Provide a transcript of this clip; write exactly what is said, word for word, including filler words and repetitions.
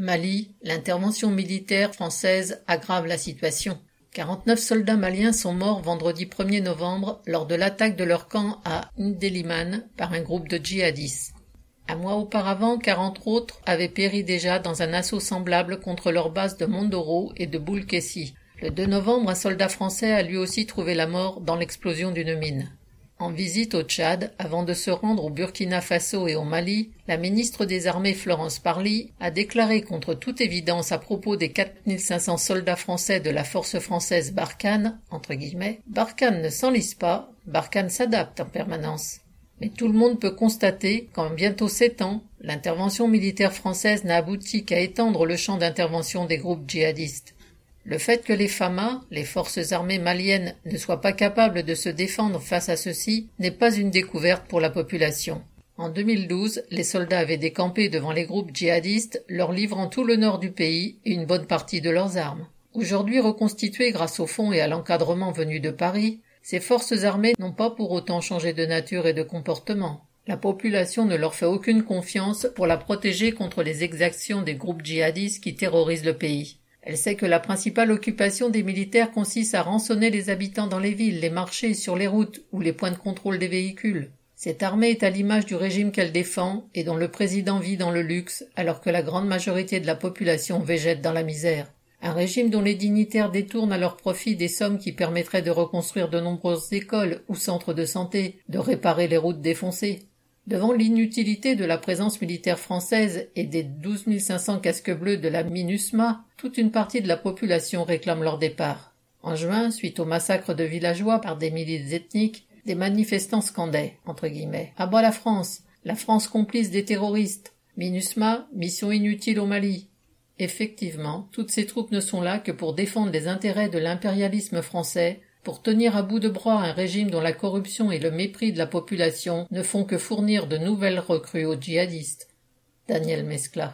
Mali, l'intervention militaire française aggrave la situation. quarante-neuf soldats maliens sont morts vendredi premier novembre lors de l'attaque de leur camp à Ndélimane par un groupe de djihadistes. Un mois auparavant, quarante autres avaient péri déjà dans un assaut semblable contre leur base de Mondoro et de Boulkessi. Le deux novembre, un soldat français a lui aussi trouvé la mort dans l'explosion d'une mine. En visite au Tchad, avant de se rendre au Burkina Faso et au Mali, la ministre des Armées Florence Parly a déclaré contre toute évidence à propos des quatre mille cinq cents soldats français de la force française Barkhane, entre guillemets, Barkhane ne s'enlise pas, Barkhane s'adapte en permanence. Mais tout le monde peut constater qu'en bientôt sept ans, l'intervention militaire française n'a abouti qu'à étendre le champ d'intervention des groupes djihadistes. Le fait que les F A M A, les forces armées maliennes, ne soient pas capables de se défendre face à ceux-ci n'est pas une découverte pour la population. En deux mille douze, les soldats avaient décampé devant les groupes djihadistes, leur livrant tout le nord du pays et une bonne partie de leurs armes. Aujourd'hui reconstituées grâce au fonds et à l'encadrement venus de Paris, ces forces armées n'ont pas pour autant changé de nature et de comportement. La population ne leur fait aucune confiance pour la protéger contre les exactions des groupes djihadistes qui terrorisent le pays. Elle sait que la principale occupation des militaires consiste à rançonner les habitants dans les villes, les marchés, sur les routes ou les points de contrôle des véhicules. Cette armée est à l'image du régime qu'elle défend et dont le président vit dans le luxe alors que la grande majorité de la population végète dans la misère. Un régime dont les dignitaires détournent à leur profit des sommes qui permettraient de reconstruire de nombreuses écoles ou centres de santé, de réparer les routes défoncées. Devant l'inutilité de la présence militaire française et des douze mille cinq cents casques bleus de la MINUSMA, toute une partie de la population réclame leur départ. En juin, suite au massacre de villageois par des milices ethniques, des manifestants scandaient, entre guillemets, « À bas la France, la France complice des terroristes, MINUSMA, mission inutile au Mali ». Effectivement, toutes ces troupes ne sont là que pour défendre les intérêts de l'impérialisme français, pour tenir à bout de bras un régime dont la corruption et le mépris de la population ne font que fournir de nouvelles recrues aux djihadistes. Daniel Mescla.